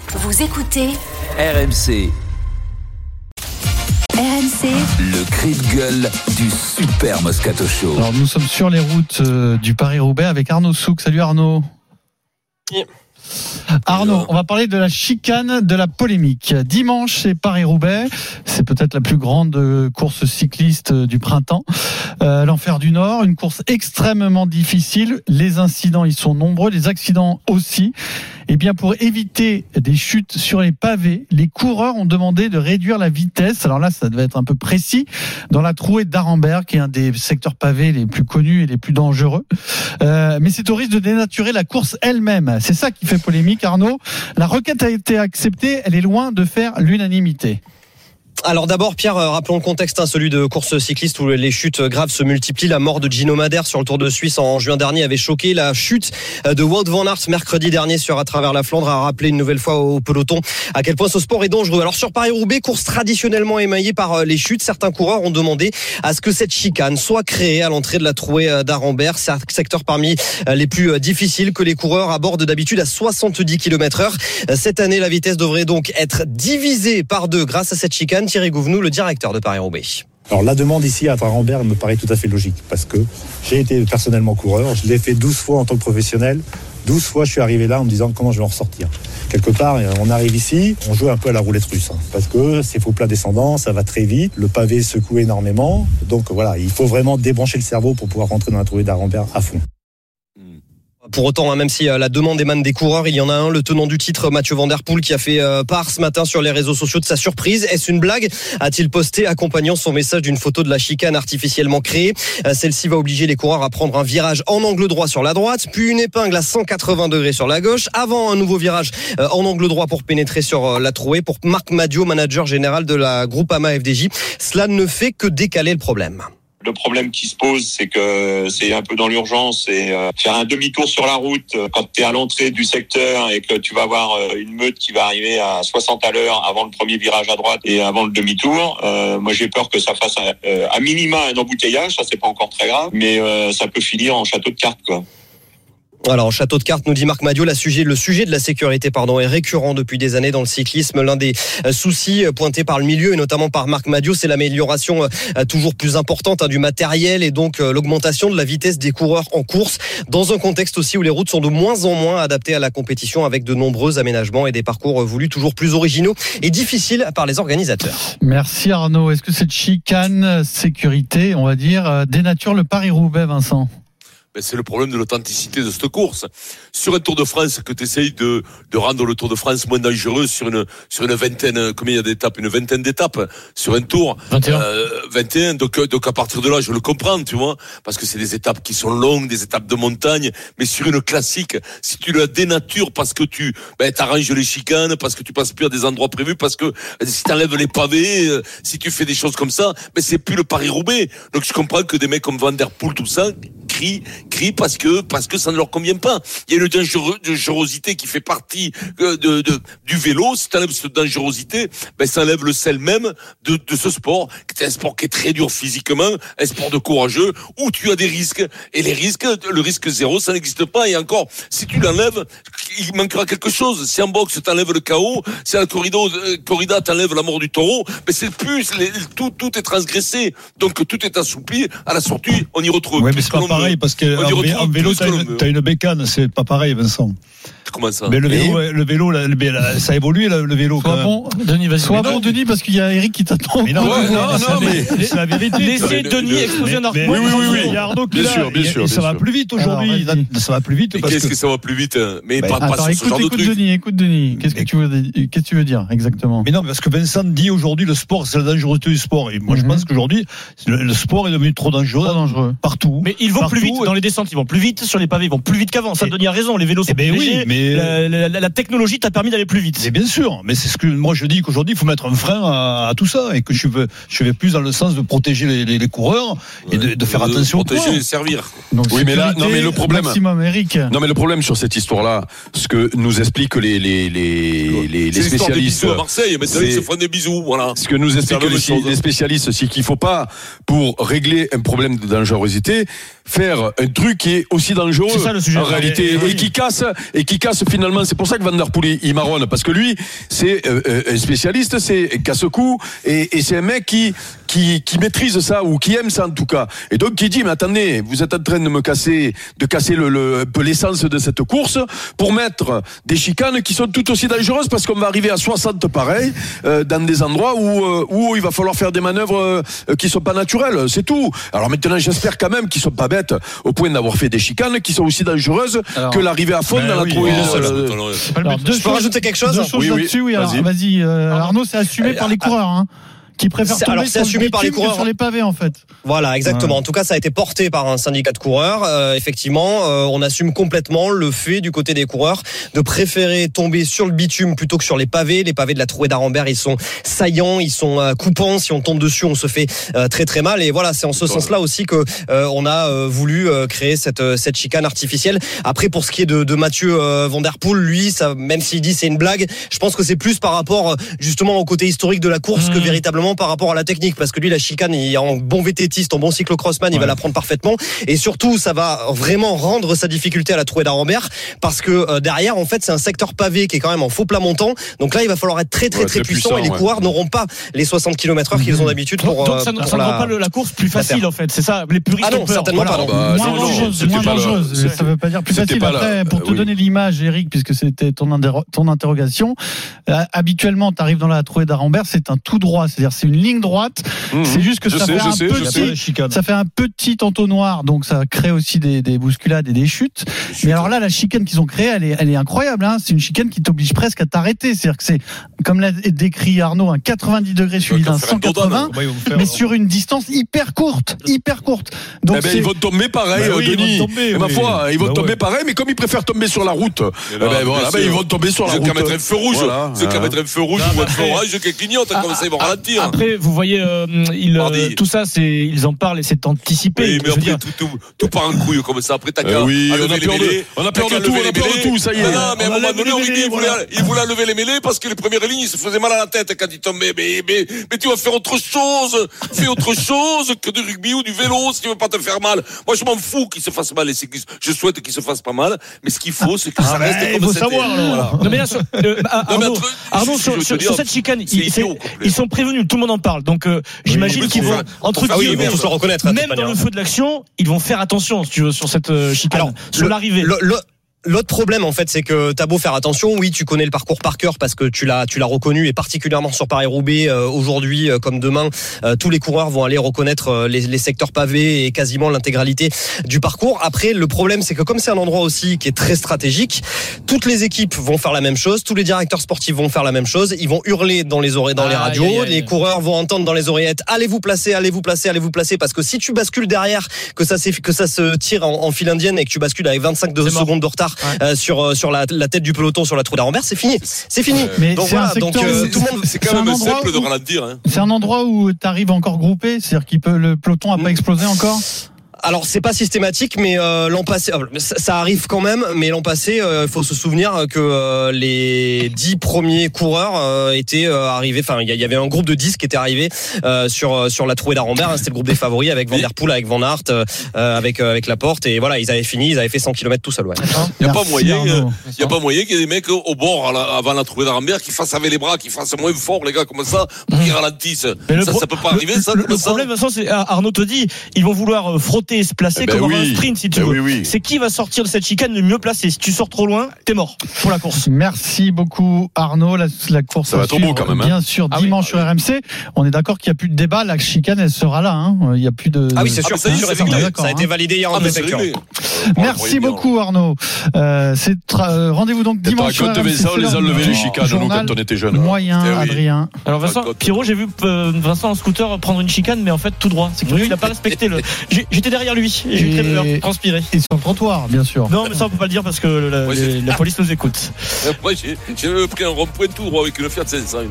Vous écoutez RMC. RMC. Le cri de gueule du Super Moscato Show. Alors nous sommes sur les routes du Paris-Roubaix avec Arnaud Souk. Salut Arnaud. Oui. Arnaud, on va parler de la chicane, de la polémique. Dimanche, c'est Paris-Roubaix. C'est peut-être la plus grande course cycliste du printemps. L'Enfer du Nord, une course extrêmement difficile. Les incidents, ils sont nombreux. Les accidents aussi. Et bien, pour éviter des chutes sur les pavés, les coureurs ont demandé de réduire la vitesse. Alors là, ça devait être un peu précis. Dans la trouée d'Arenberg, qui est un des secteurs pavés les plus connus et les plus dangereux. Mais c'est au risque de dénaturer la course elle-même. C'est ça qui fait polémique, Arnaud. La requête a été acceptée. Elle est loin de faire l'unanimité. Alors d'abord, Pierre, rappelons le contexte, celui de course cycliste où les chutes graves se multiplient. La mort de Gino Madère sur le Tour de Suisse en juin dernier avait choqué. La chute de Wout van Aert mercredi dernier sur À travers la Flandre a rappelé une nouvelle fois au peloton à quel point ce sport est dangereux. Alors sur Paris-Roubaix, course traditionnellement émaillée par les chutes, certains coureurs ont demandé à ce que cette chicane soit créée à l'entrée de la trouée d'Arenberg, secteur parmi les plus difficiles que les coureurs abordent d'habitude à 70 km/h. Cette année, la vitesse devrait donc être divisée par deux grâce à cette chicane. Thierry Gouvenou, le directeur de Paris-Roubaix. Alors la demande ici à Arenberg me paraît tout à fait logique parce que j'ai été personnellement coureur, je l'ai fait 12 fois en tant que professionnel, 12 fois je suis arrivé là en me disant comment je vais en ressortir. Quelque part, on arrive ici, on joue un peu à la roulette russe parce que c'est faux plat descendant, ça va très vite, le pavé secoue énormément, donc voilà, il faut vraiment débrancher le cerveau pour pouvoir rentrer dans la trouée d'Arenberg à fond. Pour autant, même si la demande émane des coureurs, il y en a un, le tenant du titre, Mathieu Van Der Poel, qui a fait part ce matin sur les réseaux sociaux de sa surprise. Est-ce une blague ? A-t-il posté, accompagnant son message d'une photo de la chicane artificiellement créée. Celle-ci va obliger les coureurs à prendre un virage en angle droit sur la droite, puis une épingle à 180 degrés sur la gauche, avant un nouveau virage en angle droit pour pénétrer sur la trouée. Pour Marc Madiot, manager général de la Groupama FDJ, cela ne fait que décaler le problème. Le problème qui se pose, c'est que c'est un peu dans l'urgence et faire un demi-tour sur la route quand tu es à l'entrée du secteur et que tu vas avoir une meute qui va arriver à 60 à l'heure avant le premier virage à droite et avant le demi-tour. Moi, j'ai peur que ça fasse à minima un embouteillage. Ça, c'est pas encore très grave, mais ça peut finir en château de cartes, quoi. Alors, en château de cartes, nous dit Marc Madiot, le sujet de la sécurité, est récurrent depuis des années dans le cyclisme. L'un des soucis pointés par le milieu et notamment par Marc Madiot, c'est l'amélioration toujours plus importante du matériel et donc l'augmentation de la vitesse des coureurs en course dans un contexte aussi où les routes sont de moins en moins adaptées à la compétition avec de nombreux aménagements et des parcours voulus toujours plus originaux et difficiles par les organisateurs. Merci Arnaud. Est-ce que cette chicane sécurité, on va dire, dénature le Paris-Roubaix, Vincent ? Ben c'est le problème de l'authenticité de cette course. Sur un Tour de France, que tu essayes de rendre le Tour de France moins dangereux sur une vingtaine, combien il y a d'étapes? Une vingtaine d'étapes sur un Tour. 21. Donc à partir de là, je le comprends, tu vois, parce que c'est des étapes qui sont longues, des étapes de montagne, mais sur une classique, si tu la dénatures parce que tu t'arranges les chicanes, parce que tu passes plus à des endroits prévus, parce que si t'enlèves les pavés, si tu fais des choses comme ça, c'est plus le Paris-Roubaix. Donc je comprends que des mecs comme Van Der Poel, tout ça, crient parce que ça ne leur convient pas. Il y a une dangerosité qui fait partie du vélo. Si tu enlèves cette dangerosité, ça enlève le sel même de ce sport, qui est un sport qui est très dur physiquement, un sport de courageux, où tu as des risques. Et le risque zéro, ça n'existe pas. Et encore, si tu l'enlèves, il manquera quelque chose. Si en boxe, t'enlèves le chaos, si à la corrida, t'enlèves la mort du taureau, c'est plus, tout est transgressé. Donc, tout est assoupli. À la sortie, on y retrouve. Ouais, mais c'est pas pareil, parce qu'en vélo, t'as une bécane, c'est pas pareil, Vincent. Comment ça? Mais le vélo, ça évolue, le vélo. Sois bon, Denis, vas-y. Sois bon, Denis, parce qu'il y a Eric qui t'attend. Mais non, mais c'est la vérité. Laissez Denis exposer un argument. Oui. Il y a Arnaud qui l'a. Ça va plus vite aujourd'hui. Ça va plus vite. Qu'est-ce que ça va plus vite? Mais pas sur ce genre de truc. Écoute Denis. Qu'est-ce que tu veux dire exactement? Mais non, parce que Vincent dit aujourd'hui le sport, c'est la dangerosité du sport. Et moi, je pense qu'aujourd'hui, le sport est devenu trop dangereux. Partout. Mais ils vont plus vite dans les descentes, ils vont plus vite sur les pavés, ils vont plus vite qu'avant. Ça, Denis a raison. Les vélos sont plus légers. Mais la technologie t'a permis d'aller plus vite. Mais bien sûr, mais c'est ce que moi je dis qu'aujourd'hui il faut mettre un frein à tout ça et que je vais plus dans le sens de protéger les coureurs et de faire attention. Protéger et servir. Donc, oui, mais là, non, mais le problème. Maximum, Eric. Non, mais le problème sur cette histoire-là, ce que nous expliquent les spécialistes. À Marseille, maintenant ils se font des bisous, voilà. Ce que nous expliquent les spécialistes, c'est qu'il faut pas, pour régler un problème de dangerosité, faire un truc qui est aussi dangereux. C'est ça le sujet. En réalité, et qui casse finalement. C'est pour ça que Van Der Poel il marronne, parce que lui, c'est un spécialiste, c'est casse-cou, et c'est un mec qui maîtrise ça, ou qui aime ça en tout cas. Et donc qui dit, mais attendez, vous êtes en train de casser un peu l'essence de cette course pour mettre des chicanes qui sont tout aussi dangereuses, parce qu'on va arriver à 60 pareils dans des endroits où il va falloir faire des manœuvres qui sont pas naturelles, c'est tout. Alors maintenant, j'espère quand même qu'ils sont pas bêtes au point d'avoir fait des chicanes qui sont aussi dangereuses que l'arrivée à fond dans la trouée. Je peux rajouter quelque chose? Deux choses là-dessus, oui. Alors, vas-y, Arnaud, c'est assumé par les coureurs, hein, qui préfèrent tomber sur le bitume que sur les pavés, en fait. Voilà, exactement. En tout cas, ça a été porté par un syndicat de coureurs. Effectivement, on assume complètement le fait du côté des coureurs de préférer tomber sur le bitume plutôt que sur les pavés. Les pavés de la Trouée d'Arambert, ils sont saillants, ils sont coupants. Si on tombe dessus, on se fait très très mal. Et voilà, c'est en ce sens-là aussi que on a voulu créer cette chicane artificielle. Après, pour ce qui est de Mathieu Van Der Poel, lui, ça, même s'il dit c'est une blague, je pense que c'est plus par rapport justement au côté historique de la course que véritablement par rapport à la technique, parce que lui, la chicane, il est en bon VTTiste, en bon cyclocrossman, il va l'apprendre parfaitement, et surtout ça va vraiment rendre sa difficulté à la Trouée d'Arambert, parce que derrière, en fait, c'est un secteur pavé qui est quand même en faux plat montant, donc là il va falloir être très puissant, et les coureurs n'auront pas les 60 km/h qu'ils ont d'habitude pour donc ça ne rend pas la course plus facile, en fait, c'est ça, les puristes. Ah non, certainement pas. Moins dangereuse, ça veut pas dire plus facile. Après, pour te donner l'image, Eric, puisque c'était ton interrogation, habituellement tu arrives dans la Trouée d'Arambert, c'est un tout droit, c'est-à-dire c'est une ligne droite, c'est juste que ça fait un petit entonnoir, donc ça crée aussi des bousculades et des chutes. Mais alors là, la chicane qu'ils ont créée, elle est incroyable, hein. C'est une chicane qui t'oblige presque à t'arrêter, c'est-à-dire que c'est, comme l'a décrit Arnaud, un 90 degrés suivi d'un 180, mais sur une distance hyper courte. Donc ils vont tomber pareil, Denis. Ma foi, ils vont tomber pareil, mais comme ils préfèrent tomber sur la route, ils vont tomber sur la route. Ils vont mettre un feu rouge, un feu orange qui clignote, comme ça ils vont ralentir. Après, vous voyez, tout ça, ils en parlent et c'est anticipé. Oui, mais après, tout part en couille comme ça. Après, t'as qu'à on a peur de tout, ça y est. Non, mais à un moment donné, il voulait lever les mêlées parce que les premières lignes, il se faisait mal à la tête quand il tombait. Mais tu vas faire autre chose. Fais autre chose que du rugby ou du vélo si tu veux pas te faire mal. Moi, je m'en fous qu'ils se fassent mal, les cyclistes. Je souhaite qu'ils se fassent pas mal. Mais ce qu'il faut, c'est que ça reste comme ça. Il faut savoir, alors. Non, mais là, Arnaud, sur cette chicane, ils sont prévenus. Tout le monde en parle. Donc, j'imagine qu'ils vont, entre guillemets, faut se le reconnaître, même dans le feu de l'action, ils vont faire attention, si tu veux, sur cette chicane. Alors, sur l'arrivée. L'autre problème, en fait, c'est que t'as beau faire attention, oui, tu connais le parcours par cœur parce que tu l'as reconnu, et particulièrement sur Paris-Roubaix, aujourd'hui comme demain, tous les coureurs vont aller reconnaître les secteurs pavés et quasiment l'intégralité du parcours. Après, le problème, c'est que comme c'est un endroit aussi qui est très stratégique, toutes les équipes vont faire la même chose, tous les directeurs sportifs vont faire la même chose, ils vont hurler dans les radios, les coureurs vont entendre dans les oreillettes, allez vous placer, parce que si tu bascules derrière, que ça se tire en file indienne et que tu bascules avec 25 secondes de retard sur la tête du peloton sur la Trouée d'Arambert, c'est fini. Mais donc c'est voilà, tout le monde. C'est quand même simple de ralentir. Hein. C'est un endroit où tu arrives encore groupé, c'est-à-dire le peloton n'a pas explosé encore. Alors c'est pas systématique, mais l'an passé, ça arrive quand même. Mais l'an passé, il faut se souvenir que les 10 premiers coureurs étaient arrivés. Enfin, il y avait un groupe de 10 qui était arrivé sur la Trouée d'Arambert. C'était le groupe des favoris avec Van Der Poel, avec Van Aert, avec Laporte. Et voilà, ils avaient fait 100 km tout seuls. Ouais. Il y a pas moyen qu'il y ait des mecs au bord avant la Trouée d'Arambert qui fassent avec les bras, qui fassent moins fort, les gars, comme ça, pour qu'ils ralentissent. Ça peut pas arriver, ça. Le problème, Vincent, c'est Arnaud te dit, ils vont vouloir frotter et se placer comme un sprint, si tu veux. C'est qui va sortir de cette chicane le mieux placé. Si tu sors trop loin, t'es mort pour la course. Merci beaucoup Arnaud. La course ça va trop beau quand même. Bien sûr, dimanche sur RMC. On est d'accord qu'il n'y a plus de débat. La chicane, elle sera là. Hein. Il n'y a plus de. Ah oui, c'est sûr. Ça a été validé hier en préfecture. Merci beaucoup Arnaud. Rendez-vous donc dimanche sur RMC. Les a levé les chicanes nous quand on était jeunes. Moyen, Adrien. Alors Vincent, Pierrot, j'ai vu Vincent en scooter prendre une chicane, mais en fait tout droit. C'est qu'il n'a pas respecté J'étais derrière lui. J'ai eu très peur, transpiré. Et sur le trottoir, bien sûr. Non, mais ça, on peut pas le dire parce que la police nous écoute. Moi, j'ai pris un rond-point tout droit avec une Fiat 500.